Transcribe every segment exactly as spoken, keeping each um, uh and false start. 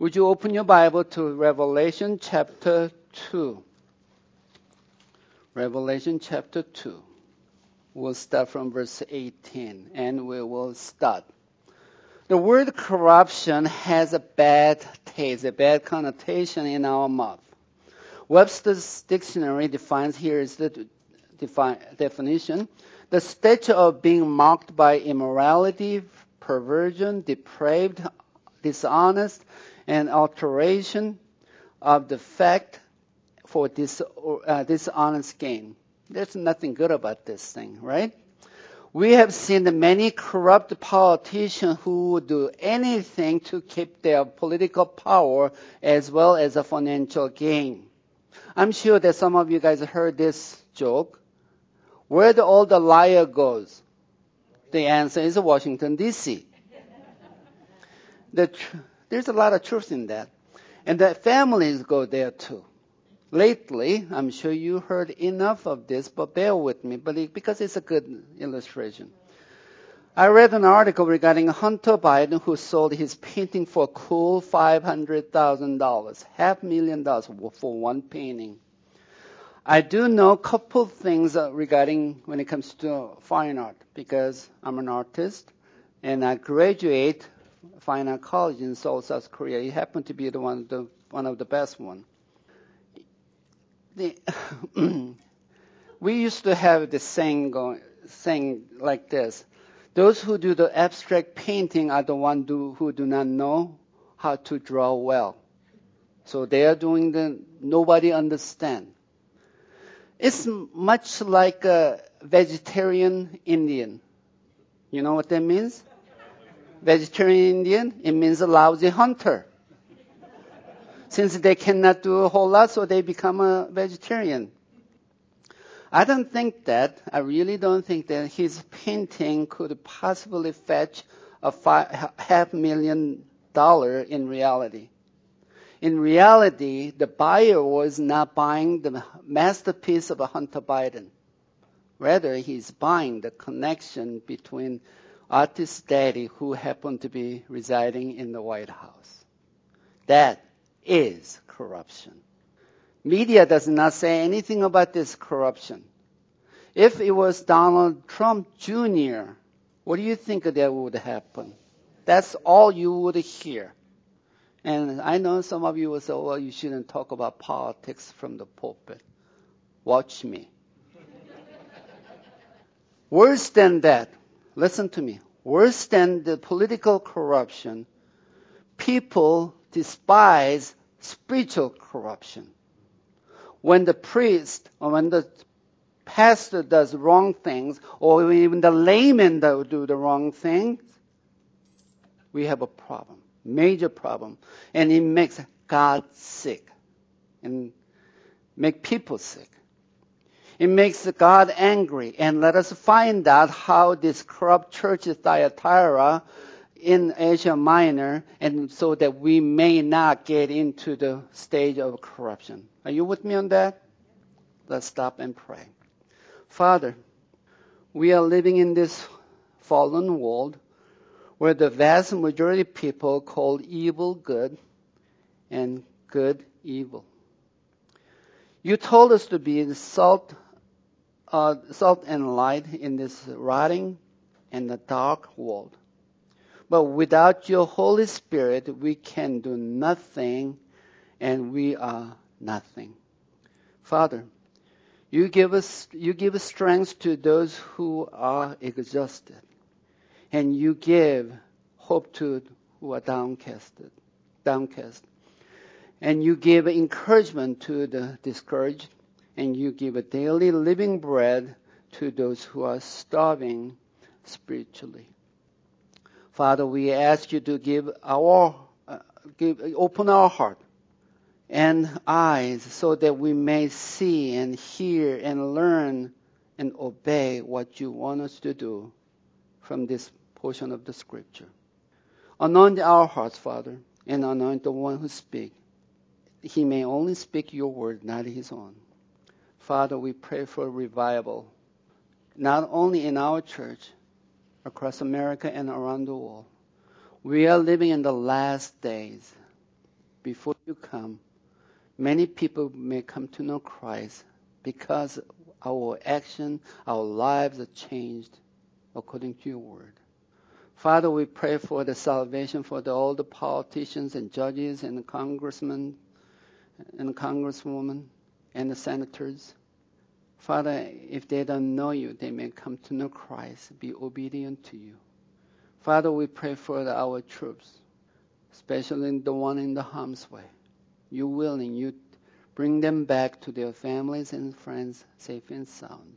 Would you open your Bible to Revelation chapter two? Revelation chapter two. We'll start from verse eighteen, and we will start. The word corruption has a bad taste, a bad connotation in our mouth. Webster's dictionary defines here is the defi- definition: the state of being marked by immorality, perversion, depraved, dishonest, and alteration of the fact for dis, uh, dishonest gain. There's nothing good about this thing, right? We have seen many corrupt politicians who do anything to keep their political power as well as a financial gain. I'm sure that some of you guys heard this joke. Where the all the liar goes? The answer is Washington, D C The tr- there's a lot of truth in that. And the families go there too. Lately, I'm sure you heard enough of this, but bear with me, but it, because it's a good illustration. I read an article regarding Hunter Biden, who sold his painting for a cool five hundred thousand dollars, half million dollars for one painting. I do know a couple things regarding when it comes to fine art, because I'm an artist, and I graduate fine art college in Seoul, South Korea. It happened to be the one, the, one of the best ones. The, we used to have this saying going, saying like this: those who do the abstract painting are the ones do, who do not know how to draw well. So they are doing the nobody understand. It's much like a vegetarian Indian. You know what that means? Vegetarian Indian, it means a lousy hunter. Since they cannot do a whole lot, so they become a vegetarian. I don't think that, I really don't think that his painting could possibly fetch a five, half million dollar in reality. In reality, the buyer was not buying the masterpiece of Hunter Biden. Rather, he's buying the connection between artist daddy who happened to be residing in the White House. That is corruption. Media does not say anything about this corruption. If it was Donald Trump Junior, what do you think that would happen? That's all you would hear. And I know some of you will say, well, you shouldn't talk about politics from the pulpit. Watch me. Worse than that, listen to me, worse than the political corruption, people despise spiritual corruption. When the priest or when the pastor does wrong things, or even the layman do the wrong things, we have a problem, major problem. And it makes God sick and make people sick. It makes God angry. And let us find out how this corrupt church of Thyatira in Asia Minor, and so that we may not get into the stage of corruption. Are you with me on that? Let's stop and pray. Father, we are living in this fallen world where the vast majority of people call evil good and good evil. You told us to be the salt, uh, salt and light in this rotting and the dark world. But without your Holy Spirit, we can do nothing, and we are nothing. Father, you give us, you give strength to those who are exhausted, and you give hope to who are downcasted, downcast. And you give encouragement to the discouraged, and you give a daily living bread to those who are starving spiritually. Father, we ask you to give our, uh, give, open our heart and eyes so that we may see and hear and learn and obey what you want us to do from this portion of the scripture. Anoint our hearts, Father, and anoint the one who speaks. He may only speak your word, not his own. Father, we pray for revival, not only in our church, across America and around the world. We are living in the last days. before you come, many people may come to know Christ because our action, our lives are changed according to your word. Father, we pray for the salvation for the, all the politicians and judges and the congressmen and congresswomen and the senators. Father, if they don't know you, they may come to know Christ, be obedient to you. Father, we pray for the, our troops, especially the one in the harm's way. You willing, you bring them back to their families and friends safe and sound.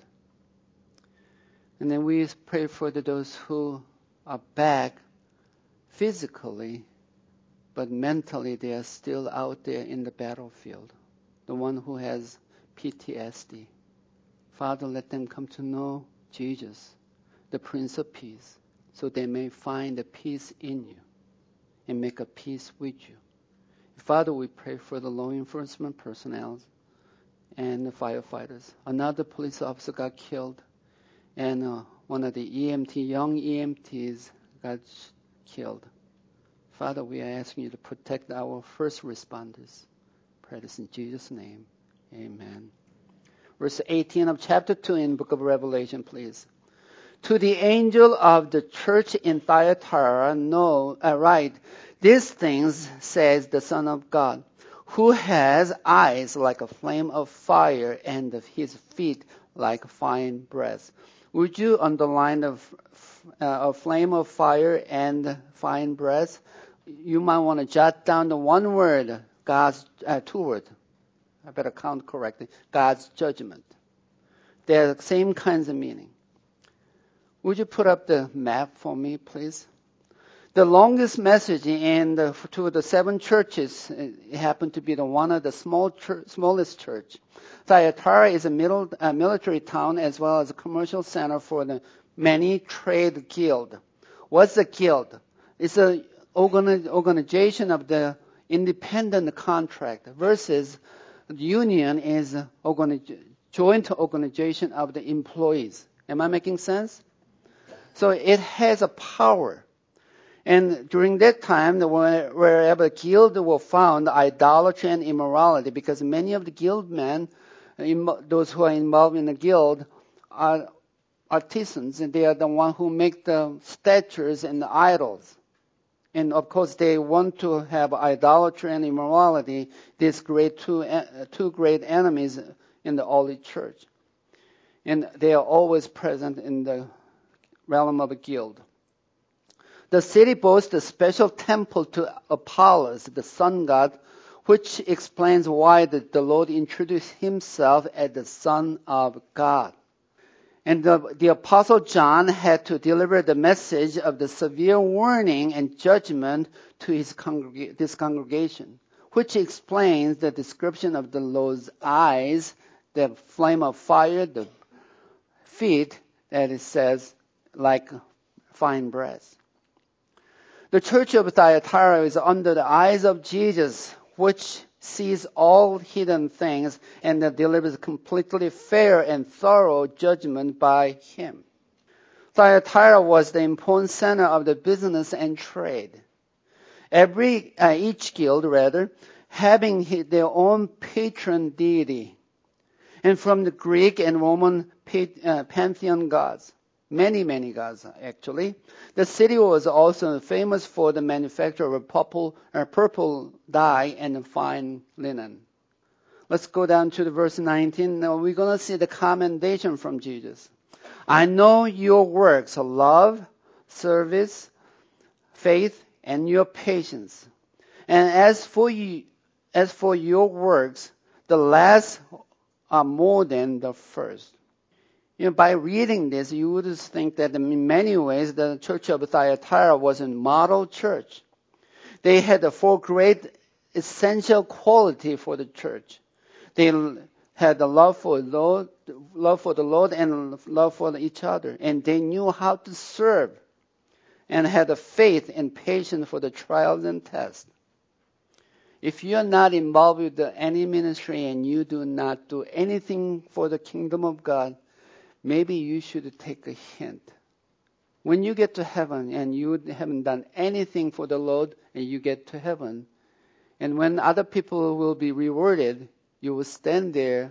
And then we pray for the, those who are back physically, but mentally they are still out there in the battlefield. The one who has P T S D. Father, let them come to know Jesus, the Prince of Peace, so they may find a peace in you and make a peace with you. Father, we pray for the law enforcement personnel and the firefighters. Another police officer got killed, and uh, one of the E M T, young E M Ts got killed. Father, we are asking you to protect our first responders. Pray this in Jesus' name. Amen. Verse eighteen of chapter two in the book of Revelation, please. To the angel of the church in Thyatira, know, uh, write, these things says the Son of God, who has eyes like a flame of fire and his feet like fine brass. Would you underline the uh, a flame of fire and fine brass? You might want to jot down the one word, God's, uh, two words. I better count correctly. God's judgment. They're the same kinds of meaning. Would you put up the map for me, please? The longest message in the, to the seven churches it happened to be the one of the small church, smallest church. Thyatira is a middle, uh, military town as well as a commercial center for the many trade guild. What's a guild? It's an organi- organization of the independent contract versus the union is a organi- joint organization of the employees. Am I making sense? So it has a power. And during that time, wherever guild were found, idolatry and immorality, because many of the guild men, those who are involved in the guild, are artisans, and they are the ones who make the statues and the idols. And of course, they want to have idolatry and immorality, these great two, two great enemies in the early church. And they are always present in the realm of a guild. The city boasts a special temple to Apollos, the sun god, which explains why the, the Lord introduced himself as the Son of God. And the, the Apostle John had to deliver the message of the severe warning and judgment to his congreg- this congregation, which explains the description of the Lord's eyes, the flame of fire, the feet, that it says, like fine brass. The church of Thyatira is under the eyes of Jesus, which sees all hidden things and that delivers completely fair and thorough judgment by him. Thyatira was the important center of the business and trade. Every, uh, each guild, rather, having their own patron deity, and from the Greek and Roman uh, pantheon gods. Many, many gods, actually. The city was also famous for the manufacture of purple, uh, purple dye and fine linen. Let's go down to the verse nineteen. Now we're going to see the commendation from Jesus. I know your works of love, service, faith, and your patience. And as for you, as for your works, the last are more than the first. You know, by reading this, you would think that in many ways the church of Thyatira was a model church. They had the four great essential quality for the church. They had the love for the Lord, love for the Lord, and love for each other, and they knew how to serve, and had the faith and patience for the trials and tests. If you are not involved with any ministry and you do not do anything for the kingdom of God, maybe you should take a hint. When you get to heaven and you haven't done anything for the Lord and you get to heaven, And when other people will be rewarded, you will stand there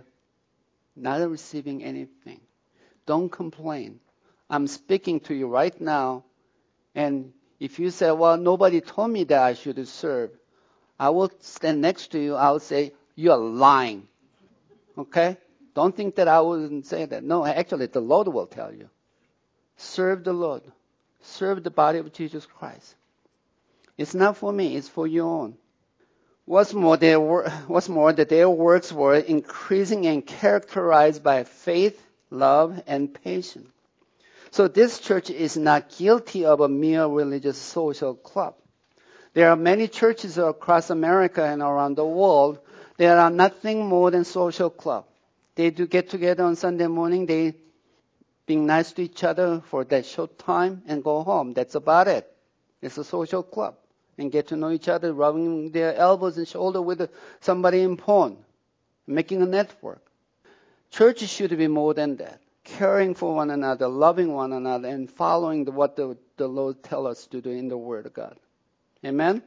not receiving anything. Don't complain. I'm speaking to you right now. And if you say, well, nobody told me that I should serve, I will stand next to you. I will say, you're lying. Okay? Don't think that I wouldn't say that. No, actually, the Lord will tell you. Serve the Lord. Serve the body of Jesus Christ. It's not for me. It's for your own. What's more, their, what's more, that their works were increasing and characterized by faith, love, and patience. So this church is not guilty of a mere religious social club. There are many churches across America and around the world that are nothing more than social club. They do get together on Sunday morning, they being nice to each other for that short time and go home. That's about it. It's a social club. And get to know each other, rubbing their elbows and shoulder with somebody in porn, making a network. Church should be more than that. Caring for one another, loving one another, and following the, what the, the Lord tells us to do in the Word of God. Amen?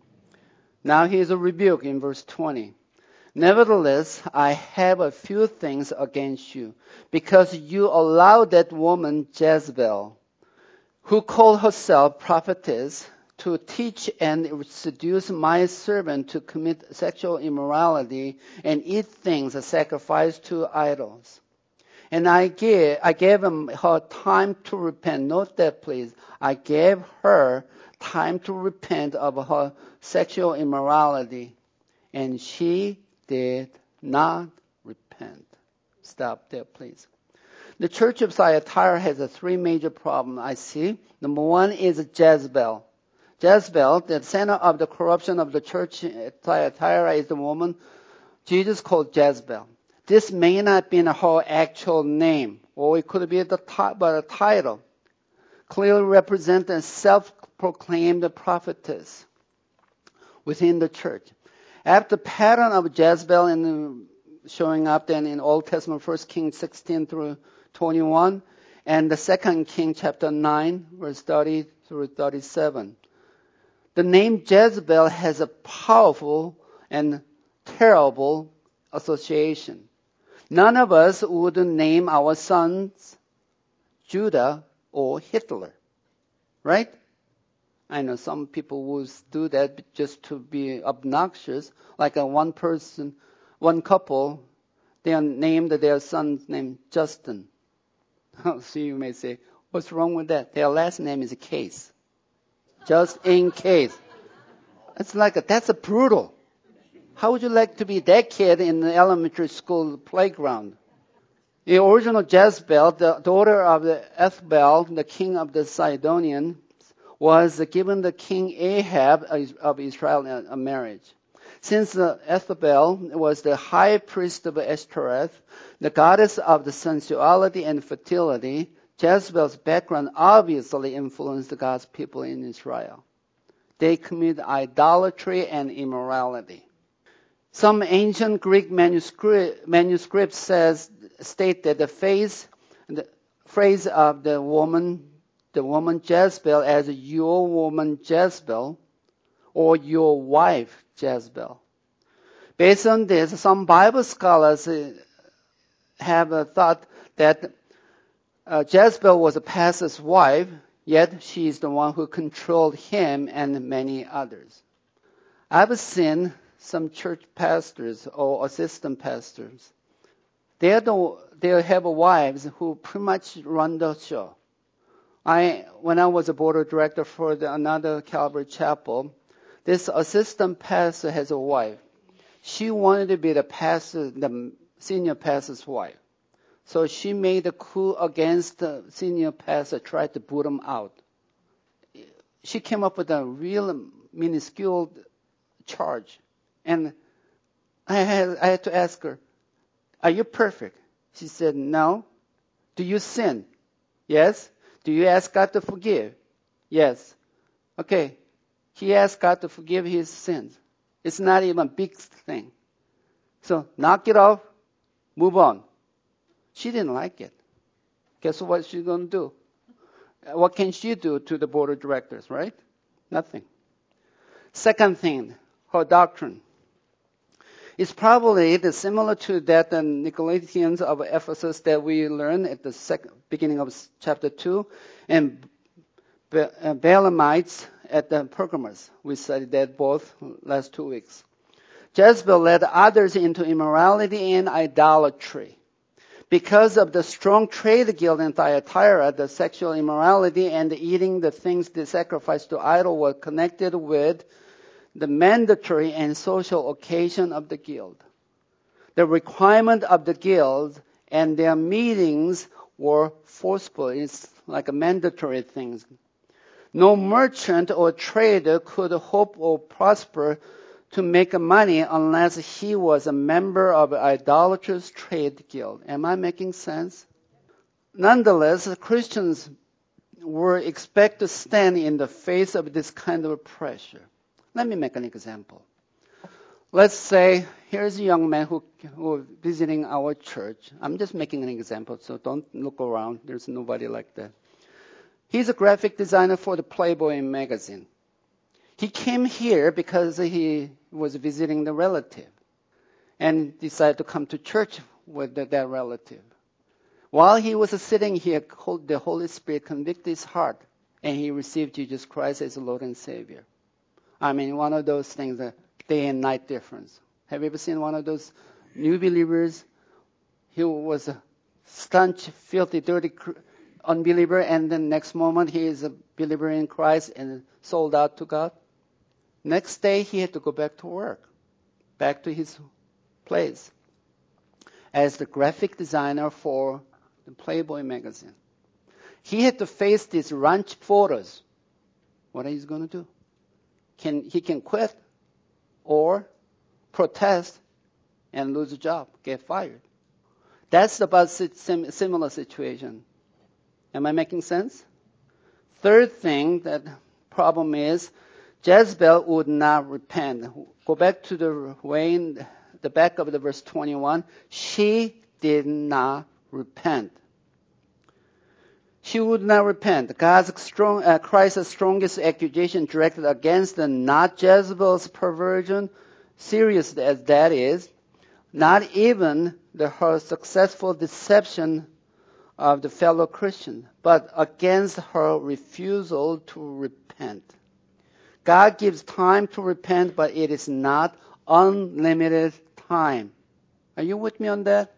Now here's a rebuke in verse twenty. Nevertheless, I have a few things against you, because you allowed that woman Jezebel, who called herself prophetess, to teach and seduce my servant to commit sexual immorality and eat things sacrificed to idols. And I gave, I gave him, her time to repent. Note that, please. I gave her time to repent of her sexual immorality, and she did not repent. Stop there, please. The church of Thyatira has a three major problems I see. Number one is Jezebel. Jezebel, the center of the corruption of the church at Thyatira, is the woman Jesus called Jezebel. This may not be her actual name, or it could be the but a title. Clearly represent a self-proclaimed prophetess within the church. After the pattern of Jezebel in the, showing up then in Old Testament, First Kings sixteen through twenty-one, and the Second King chapter nine, verse thirty through thirty-seven. The name Jezebel has a powerful and terrible association. None of us would name our sons Judah or Hitler, right? I know some people would do that just to be obnoxious, like a one person, one couple, they named their son's name Justin. So you may say, what's wrong with that? Their last name is Case. Just in case. It's like, a, that's a brutal. How would you like to be that kid in the elementary school playground? The original Jezebel, the daughter of the Ethbel, the king of the Sidonians, was given the king Ahab of Israel a marriage. Since the Ethbel was the high priest of Ashtoreth, the goddess of the sensuality and fertility, Jezebel's background obviously influenced God's people in Israel. They commit idolatry and immorality. Some ancient Greek manuscript, manuscripts says state that the phrase, the phrase of the woman, the woman Jezebel as your woman Jezebel, or your wife Jezebel. Based on this, some Bible scholars have thought that Uh, Jezebel was a pastor's wife, yet she is the one who controlled him and many others. I've seen some church pastors or assistant pastors. They are the, they have wives who pretty much run the show. I, when I was a board of director for the, another Calvary Chapel, this assistant pastor has a wife. She wanted to be the pastor, the senior pastor's wife. So she made a coup against the senior pastor, tried to boot him out. She came up with a real minuscule charge. And I had, I had to ask her, are you perfect? She said, no. Do you sin? Yes. Do you ask God to forgive? Yes. Okay. He asked God to forgive his sins. It's not even a big thing. So knock it off, move on. She didn't like it. Guess what she's going to do? What can she do to the board of directors, right? Nothing. Second thing, her doctrine. It's probably the similar to that the Nicolaitans of Ephesus that we learned at the second, beginning of chapter two, and Balaamites at the Pergamos. We studied that both last two weeks. Jezebel led others into immorality and idolatry. Because of the strong trade guild in Thyatira, the sexual immorality and eating the things they sacrificed to idol were connected with the mandatory and social occasion of the guild. The requirement of the guild and their meetings were forceful. It's like a mandatory thing. No merchant or trader could hope or prosper to make money unless he was a member of an idolatrous trade guild. Am I making sense? Nonetheless, Christians were expected to stand in the face of this kind of pressure. Let me make an example. Let's say here's a young man who who is visiting our church. I'm just making an example, so don't look around. There's nobody like that. He's a graphic designer for the Playboy magazine. He came here because he was visiting the relative and decided to come to church with the, that relative. While he was sitting here, the Holy Spirit convicted his heart, and he received Jesus Christ as Lord and Savior. I mean, one of those things, the day and night difference. Have you ever seen one of those new believers? He was a stanch, filthy, dirty unbeliever, and then next moment he is a believer in Christ and sold out to God. Next day he had to go back to work, back to his place as the graphic designer for the Playboy magazine. He had to face these ranch photos. What are you going to do? Can he can quit or protest and lose a job, get fired. That's about sim- similar situation. Am I making sense? Third thing, that problem is Jezebel would not repent. Go back to the way in the back of the verse twenty-one. She did not repent. She would not repent. God's strong, uh, Christ's strongest accusation directed against the not Jezebel's perversion, serious as that is, not even the, her successful deception of the fellow Christian, but against her refusal to repent. God gives time to repent, but it is not unlimited time. Are you with me on that?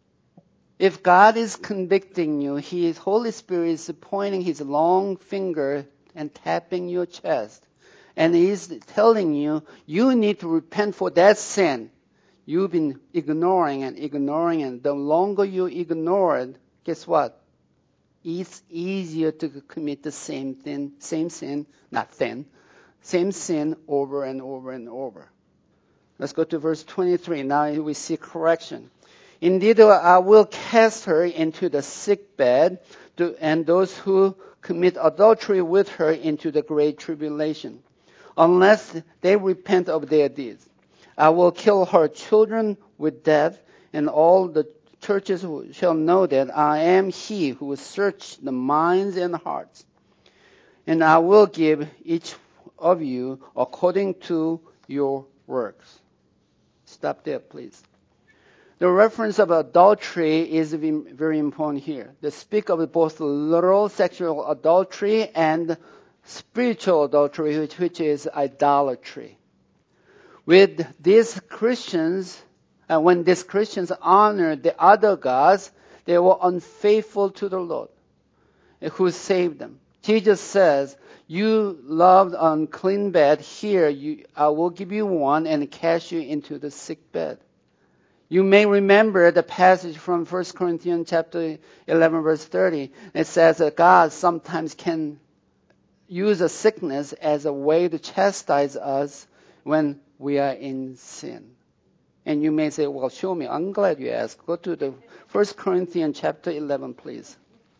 If God is convicting you, His Holy Spirit is pointing His long finger and tapping your chest. And He's telling you, you need to repent for that sin. You've been ignoring and ignoring, and the longer you ignore it, guess what? It's easier to commit the same thing, same sin, not sin, same sin over and over and over. Let's go to verse twenty-three. Now we see correction. Indeed, I will cast her into the sick bed, and those who commit adultery with her into the great tribulation, unless they repent of their deeds. I will kill her children with death, and all the churches shall know that I am He who will search the minds and hearts. And I will give each of you according to your works. Stop there, please. The reference of adultery is very important here. They speak of both literal sexual adultery and spiritual adultery, which, which is idolatry. With these Christians, uh, when these Christians honored the other gods, they were unfaithful to the Lord, who saved them. Jesus says, you loved unclean bed, here you, I will give you one and cast you into the sick bed. You may remember the passage from First Corinthians chapter eleven, verse thirty. It says that God sometimes can use a sickness as a way to chastise us when we are in sin. And you may say, well, show me. I'm glad you asked. Go to the First Corinthians chapter eleven, please.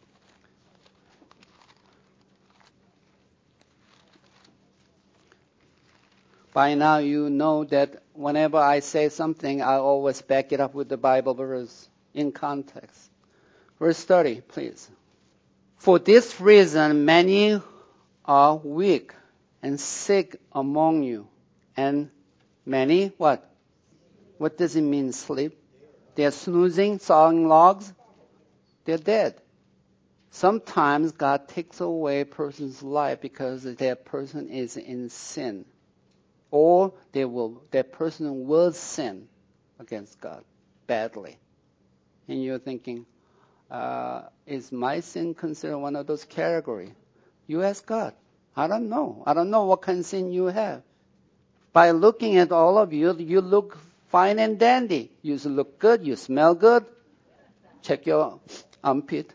By now you know that whenever I say something, I always back it up with the Bible verse in context. Verse thirty, please. For this reason, many are weak and sick among you, and Many, what? What does it mean, sleep? They're snoozing, sawing logs. They're dead. Sometimes God takes away a person's life because that person is in sin. Or they will, that person will sin against God badly. And you're thinking, uh, is my sin considered one of those categories? You ask God. I don't know. I don't know what kind of sin you have. By looking at all of you, you look fine and dandy. You look good. You smell good. Check your armpit.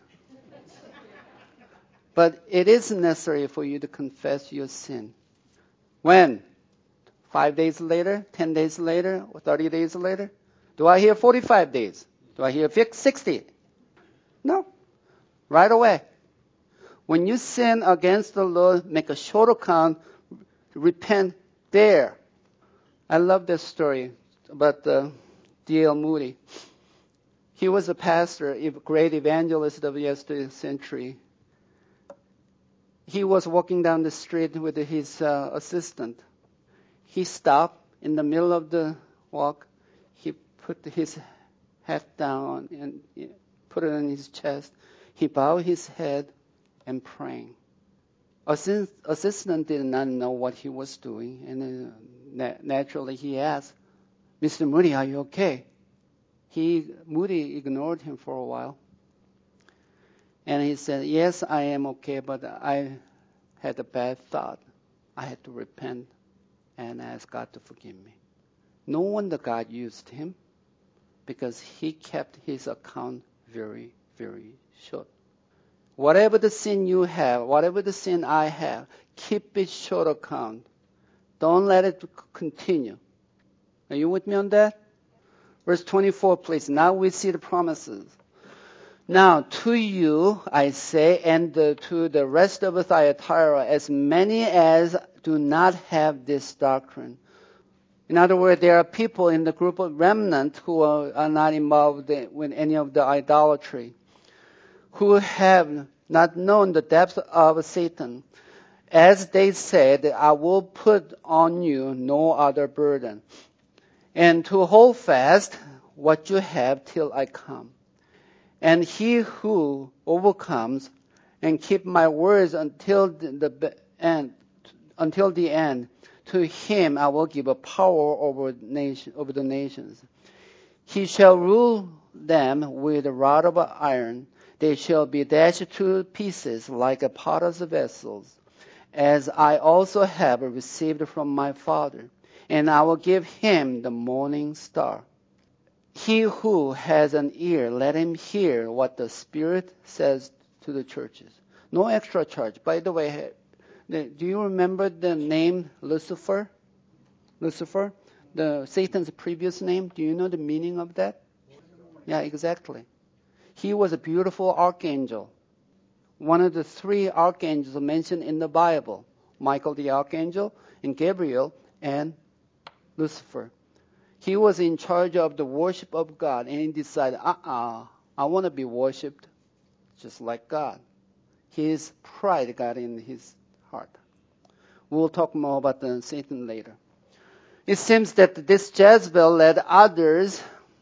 But it is necessary for you to confess your sin. When? Five days later? Ten days later? Or thirty days later? Do I hear forty-five days? Do I hear sixty? No. Right away. When you sin against the Lord, make a short account, repent there. I love this story about uh, D L Moody. He was a pastor, a great evangelist of yesterday's century. He was walking down the street with his uh, assistant. He stopped in the middle of the walk. He put his hat down and put it on his chest. He bowed his head and praying. Assist, assistant did not know what he was doing, and uh, na- naturally he asked, "Mister Moody, are you okay?" He Moody ignored him for a while, and he said, "Yes, I am okay, but I had a bad thought. I had to repent and ask God to forgive me." No wonder God used him, because he kept his account very, very short. Whatever the sin you have, whatever the sin I have, keep it short account. Don't let it continue. Are you with me on that? Verse twenty-four, please. Now we see the promises. Now to you I say, and uh, to the rest of Thyatira, as many as do not have this doctrine. In other words, there are people in the group of remnant who are, are not involved with any of the idolatry, who have not known the depth of Satan. As they said, I will put on you no other burden, and to hold fast what you have till I come. And he who overcomes and keep my words until the end, until the end, to him I will give a power over nation, over the nations. He shall rule them with a rod of iron. They shall be dashed to pieces like a potter's vessels, as I also have received from my Father. And I will give him the morning star. He who has an ear, let him hear what the Spirit says to the churches. No extra charge. By the way, do you remember the name Lucifer? Lucifer? The Satan's previous name. Do you know the meaning of that? Yeah, exactly. He was a beautiful archangel. One of the three archangels mentioned in the Bible. Michael the archangel, and Gabriel, and Lucifer. He was in charge of the worship of God, and he decided, uh-uh, I want to be worshipped just like God. His pride got in his heart. We'll talk more about the Satan later. It seems that this Jezebel led others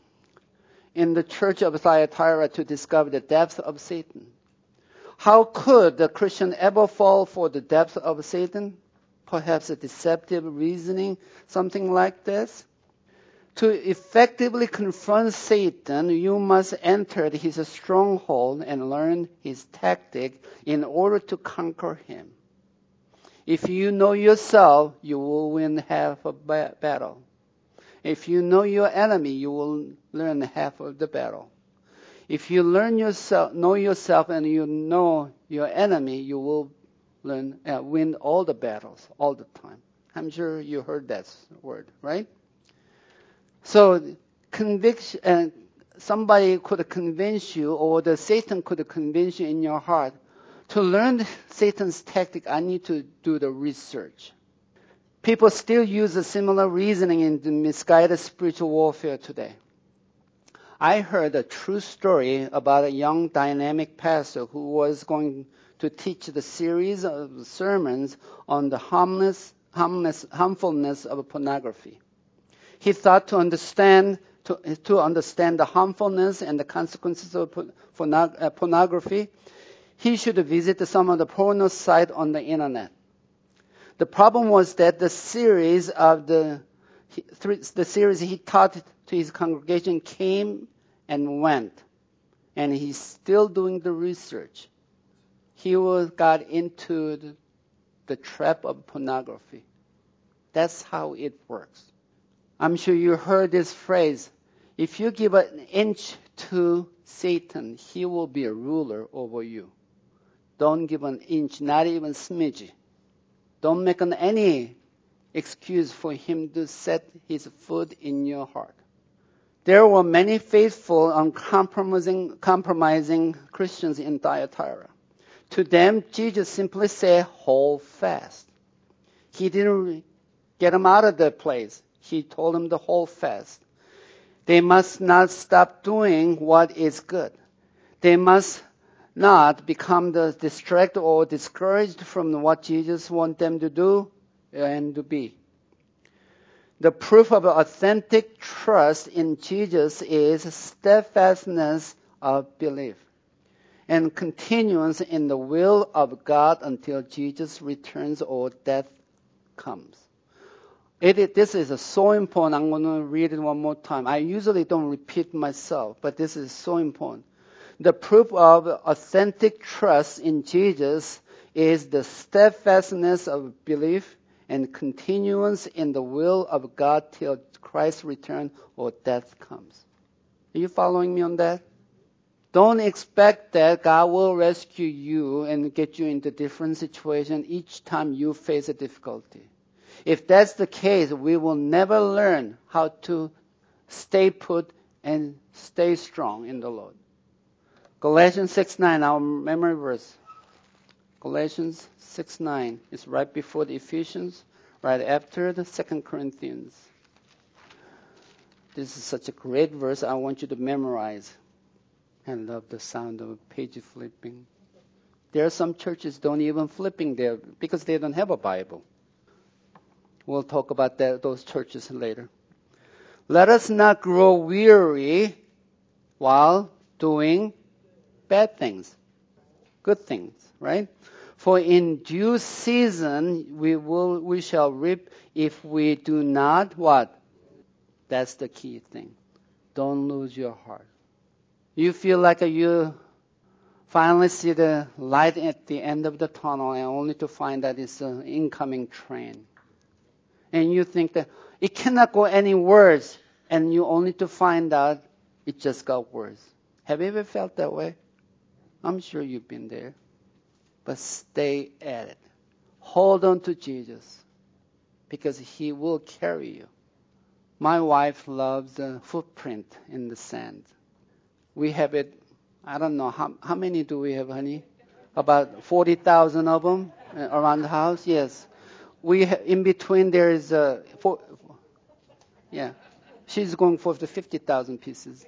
in the church of Thyatira to discover the depth of Satan. How could the Christian ever fall for the depth of Satan? Perhaps a deceptive reasoning, something like this. To effectively confront Satan, you must enter his stronghold and learn his tactic in order to conquer him. If you know yourself, you will win half of the battle. If you know your enemy, you will learn half of the battle. If you learn yourself, know yourself, and you know your enemy, you will learn uh, win all the battles all the time. I'm sure you heard that word, right? So, conviction. Uh, somebody could convince you, or the Satan could convince you in your heart. To learn Satan's tactic, I need to do the research. People still use a similar reasoning in the misguided spiritual warfare today. I heard a true story about a young dynamic pastor who was going to teach the series of sermons on the harmless, harmless, harmfulness of pornography. He thought to understand to, to understand the harmfulness and the consequences of pornography, he should visit some of the porno sites on the internet. The problem was that the series of the the series he taught to his congregation came and went, and he's still doing the research. He was got into the, the trap of pornography. That's how it works. I'm sure you heard this phrase, if you give an inch to Satan, he will be a ruler over you. Don't give an inch, not even smidge. Don't make an any excuse for him to set his foot in your heart. There were many faithful, uncompromising compromising Christians in Thyatira. To them, Jesus simply said, hold fast. He didn't get them out of the place. He told them to hold fast. They must not stop doing what is good. They must not become the distracted or discouraged from what Jesus wants them to do and to be. The proof of authentic trust in Jesus is steadfastness of belief and continuance in the will of God until Jesus returns or death comes. It, it, this is so important. I'm going to read it one more time. I usually don't repeat myself, but this is so important. The proof of authentic trust in Jesus is the steadfastness of belief and continuance in the will of God till Christ's return or death comes. Are you following me on that? Don't expect that God will rescue you and get you into different situations each time you face a difficulty. If that's the case, we will never learn how to stay put and stay strong in the Lord. Galatians six nine, our memory verse. Galatians six nine is right before the Ephesians, right after the Second Corinthians. This is such a great verse. I want you to memorize. I love the sound of page flipping. There are some churches don't even flipping there because they don't have a Bible. We'll talk about that, those churches later. Let us not grow weary while doing bad things, good things, right? For in due season we will we shall reap if we do not what? That's the key thing. Don't lose your heart. You feel like you finally see the light at the end of the tunnel and only to find that it's an incoming train. And you think that it cannot go any worse, and you only to find out it just got worse. Have you ever felt that way? I'm sure you've been there. But stay at it. Hold on to Jesus because he will carry you. My wife loves the footprint in the sand. We have it, I don't know, how, how many do we have, honey? About forty thousand of them around the house? Yes. We ha- in between there is a, four, yeah, she's going for the fifty thousand pieces.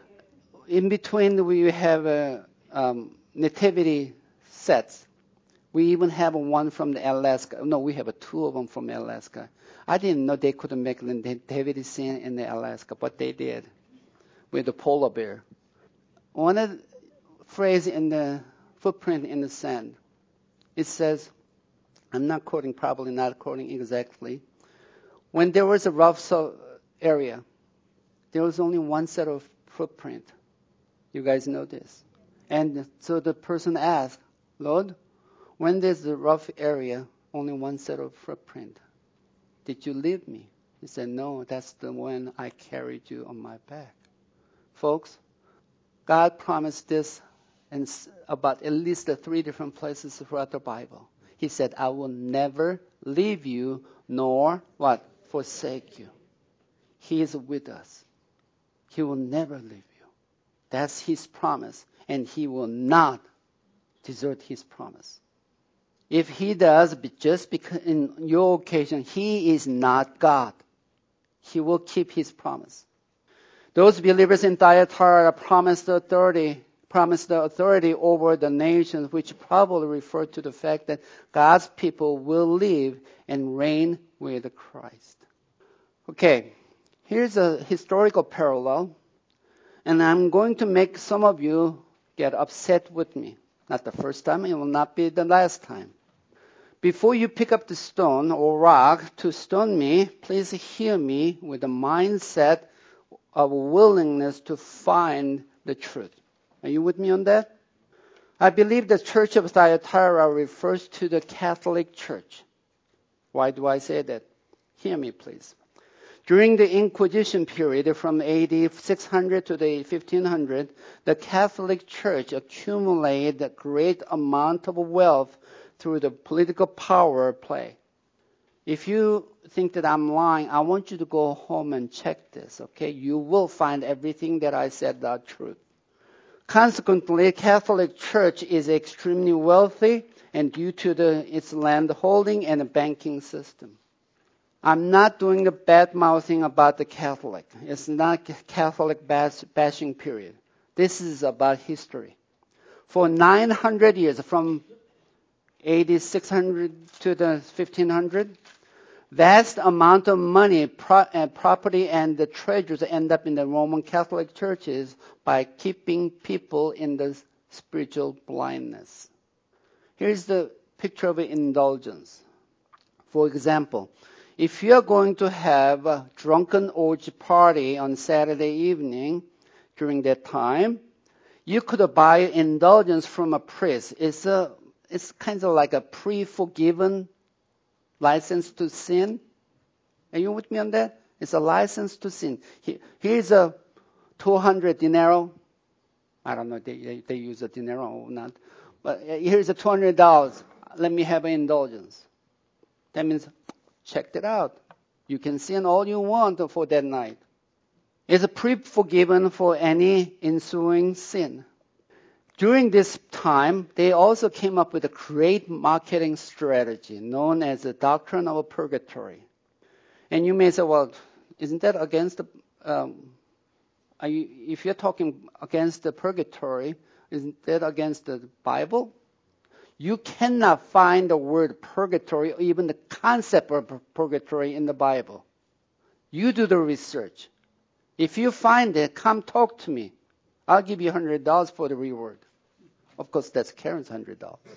In between we have a um, nativity sets. We even have one from the Alaska. No, we have a two of them from Alaska. I didn't know they couldn't make the nativity scene in the Alaska, but they did with the polar bear. One of the phrase in the footprint in the sand, it says, I'm not quoting, probably not quoting exactly. When there was a rough so area, there was only one set of footprint. You guys know this. And so the person asked, Lord, when there's a rough area, only one set of footprint, did you leave me? He said, no, that's the one I carried you on my back. Folks, God promised this in about at least the three different places throughout the Bible. He said, I will never leave you nor what? Forsake you. He is with us. He will never leave you. That's his promise. And he will not desert his promise. If he does, just because in your occasion, he is not God. He will keep his promise. Those believers in Thyatira promised the authority, promised the authority over the nations, which probably referred to the fact that God's people will live and reign with Christ. Okay, Here's a historical parallel, and I'm going to make some of you get upset with me. Not the first time, it will not be the last time. Before you pick up the stone or rock to stone me, please hear me with a mindset of willingness to find the truth. Are you with me on that? I believe the Church of Thyatira refers to the Catholic Church. Why do I say that? Hear me, please. During the Inquisition period from A D six hundred to the fifteen hundred, the Catholic Church accumulated a great amount of wealth through the political power play. If you think that I'm lying, I want you to go home and check this, okay? You will find everything that I said are truth. Consequently, Catholic Church is extremely wealthy and due to the, its land holding and the banking system. I'm not doing a bad mouthing about the Catholic. It's not Catholic bash, bashing period. This is about history. For nine hundred years, from A D six hundred to the fifteen hundred, vast amount of money, pro, uh, property, and the treasures end up in the Roman Catholic churches by keeping people in the spiritual blindness. Here's the picture of indulgence. For example, if you're going to have a drunken orgy party on Saturday evening during that time, you could buy indulgence from a priest. It's a, it's kind of like a pre-forgiven license to sin. Are you with me on that? It's a license to sin. Here's a two hundred dinero. I don't know if they, they use a dinero or not. But here's a two hundred dollars. Let me have an indulgence. That means, check it out. You can sin all you want for that night. It's a pre-forgiven for any ensuing sin. During this time, they also came up with a great marketing strategy known as the doctrine of purgatory. And you may say, well, isn't that against the, um, are you, if you're talking against the purgatory, isn't that against the Bible? You cannot find the word purgatory or even the concept of purgatory in the Bible. You do the research. If you find it, come talk to me. I'll give you one hundred dollars for the reward. Of course, that's Karen's one hundred dollars.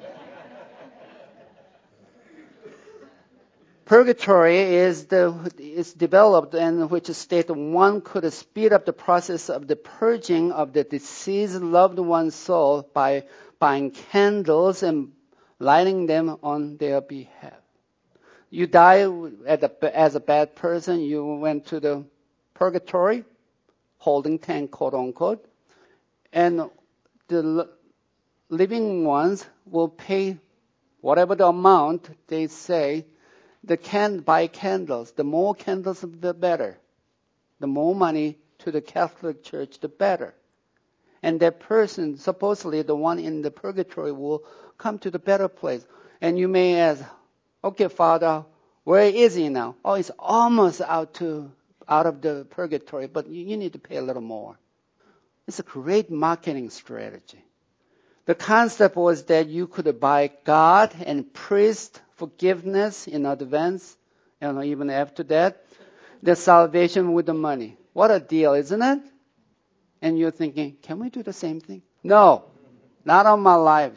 Purgatory is the is developed in which state one could speed up the process of the purging of the deceased loved one's soul by buying candles and lighting them on their behalf. You die as a bad person, you went to the purgatory, holding tank, quote unquote, and the living ones will pay whatever the amount they say. The can buy candles. The more candles, the better. The more money to the Catholic Church, the better. And that person, supposedly the one in the purgatory, will come to the better place. And you may ask, okay, Father, where is he now? Oh, he's almost out to out of the purgatory, but you, you need to pay a little more. It's a great marketing strategy. The concept was that you could buy God and priest forgiveness in advance, and even after that, the salvation with the money. What a deal, isn't it? And you're thinking, can we do the same thing? No, not on my life.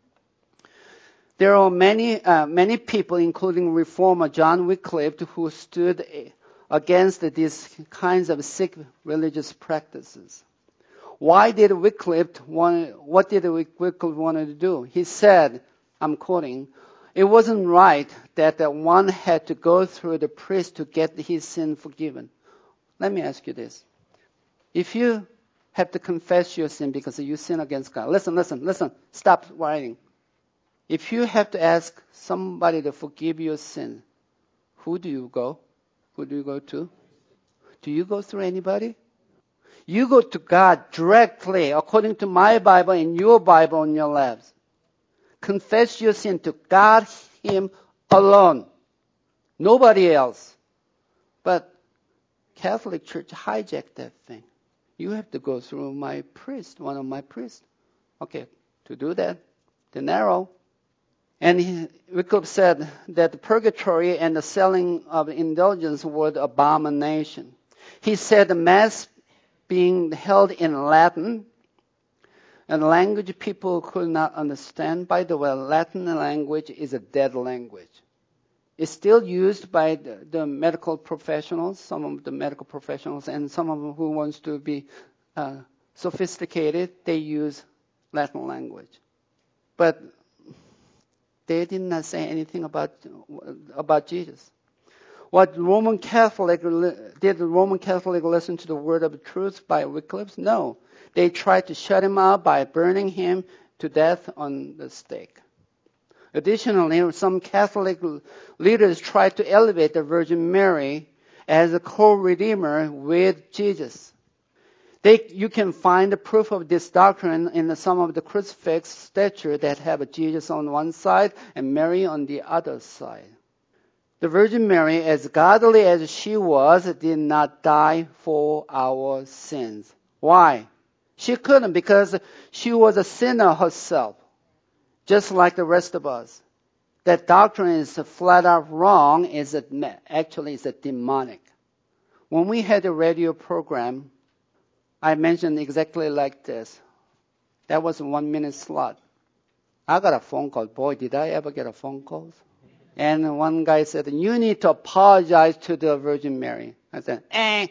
There are many, uh, many people, including reformer John Wycliffe, who stood against these kinds of sick religious practices. Why did Wycliffe want, what did Wycliffe want to do? He said, I'm quoting, it wasn't right that one had to go through the priest to get his sin forgiven. Let me ask you this. If you have to confess your sin because you sin against God, listen, listen, listen, stop writing. If you have to ask somebody to forgive your sin, who do you go? Who do you go to? Do you go through anybody? You go to God directly, according to my Bible and your Bible in your laps. Confess your sin to God, Him alone. Nobody else. But Catholic Church hijacked that thing. You have to go through my priest, one of my priests. Okay, to do that, dinero. And he, Wycliffe said that the purgatory and the selling of indulgence were the abomination. He said the Mass being held in Latin, and language people could not understand. By the way, Latin language is a dead language. It's still used by the, the medical professionals, some of the medical professionals, and some of them who wants to be uh, sophisticated, they use Latin language. But they did not say anything about about Jesus. What Roman Catholic did the Roman Catholic listen to the word of truth by Wycliffe? No. They tried to shut him out by burning him to death on the stake. Additionally, some Catholic leaders tried to elevate the Virgin Mary as a co-redeemer with Jesus. They, you can find the proof of this doctrine in the, some of the crucifix statues that have Jesus on one side and Mary on the other side. The Virgin Mary, as godly as she was, did not die for our sins. Why? She couldn't, because she was a sinner herself, just like the rest of us. That doctrine is flat out wrong. Is it actually is it demonic? When we had a radio program, I mentioned exactly like this. That was a one minute slot. I got a phone call. Boy, did I ever get a phone call? And one guy said, you need to apologize to the Virgin Mary. I said, eh.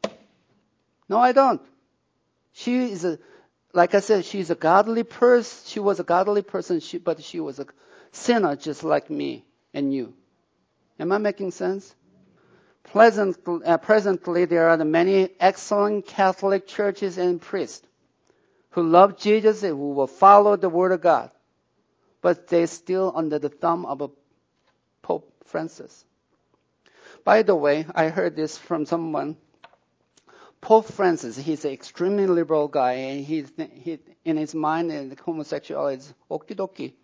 No, I don't. She is a, like I said, she's a godly person. She was a godly person, she, but she was a sinner just like me and you. Am I making sense? Pleasant, uh, presently, there are many excellent Catholic churches and priests who love Jesus and who will follow the Word of God, but they're still under the thumb of a Pope Francis. By the way, I heard this from someone. Pope Francis, he's an extremely liberal guy, and he, he in his mind, and homosexuality is okie dokie.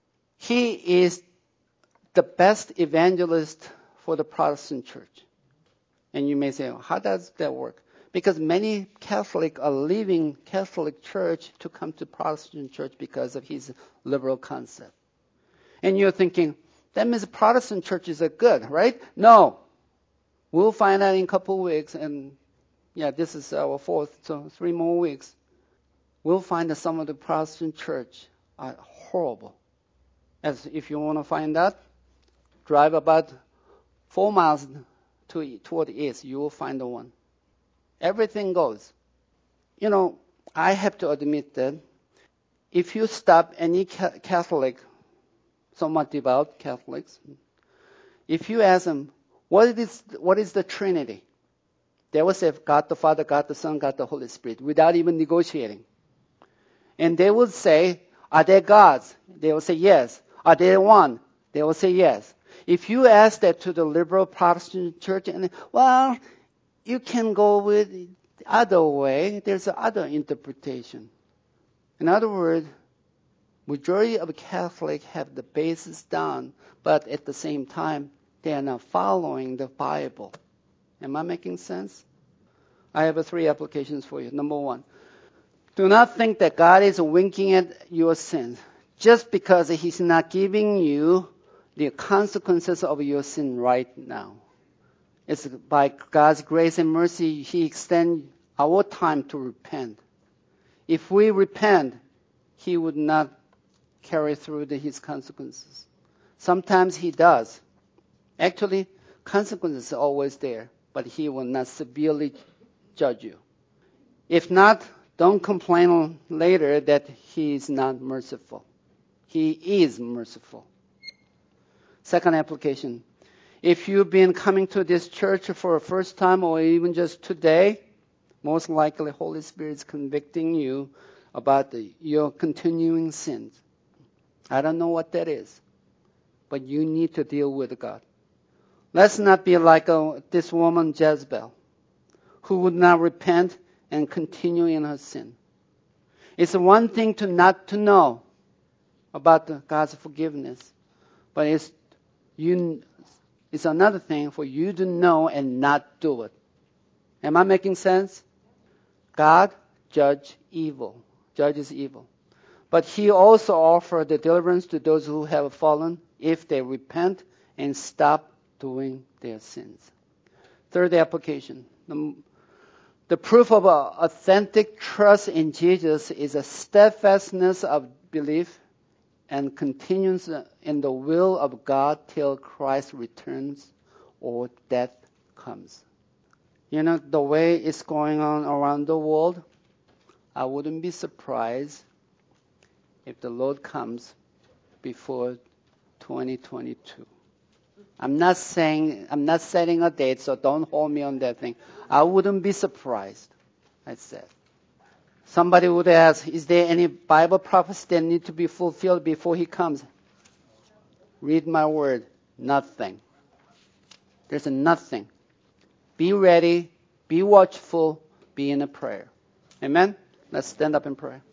He is the best evangelist for the Protestant church. And you may say, how does that work? Because many Catholics are leaving Catholic church to come to Protestant church because of his liberal concept. And you're thinking, that means Protestant churches are good, right? No. We'll find out in a couple of weeks, and yeah, this is our fourth, so three more weeks. We'll find that some of the Protestant church are horrible. As if you want to find out, drive about four miles to toward the east, you will find the one. Everything goes. You know, I have to admit that if you stop any Catholic, somewhat devout Catholics, if you ask them, what is, what is the Trinity? They will say, God the Father, God the Son, God the Holy Spirit, without even negotiating. And they will say, are they gods? They will say yes. Are they one? They will say yes. If you ask that to the liberal Protestant church, and well, you can go with the other way. There's other interpretation. In other words, majority of Catholics have the basis down, but at the same time, they are not following the Bible. Am I making sense? I have three applications for you. Number one, do not think that God is winking at your sins just because He's not giving you the consequences of your sin right now. It's by God's grace and mercy, He extends our time to repent. If we repent, He would not carry through the, His consequences. Sometimes He does. Actually, consequences are always there, but He will not severely judge you. If not, don't complain later that He is not merciful. He is merciful. Second application. If you've been coming to this church for the first time or even just today, most likely Holy Spirit is convicting you about the, your continuing sins. I don't know what that is, but you need to deal with God. Let's not be like a, this woman Jezebel, who would not repent and continue in her sin. It's one thing to not to know about the, God's forgiveness, but it's you. It's another thing for you to know and not do it. Am I making sense? God judge evil, judges evil. But He also offers the deliverance to those who have fallen if they repent and stop doing their sins. Third application. The proof of authentic trust in Jesus is a steadfastness of belief and continuance in the will of God till Christ returns or death comes. You know, the way it's going on around the world, I wouldn't be surprised if the Lord comes before twenty twenty-two. I'm not saying, I'm not setting a date, so don't hold me on that thing. I wouldn't be surprised, I said. Somebody would ask, is there any Bible prophecy that need to be fulfilled before he comes? Read my word. Nothing. There's nothing. Be ready, be watchful, be in a prayer. Amen? Let's stand up and pray.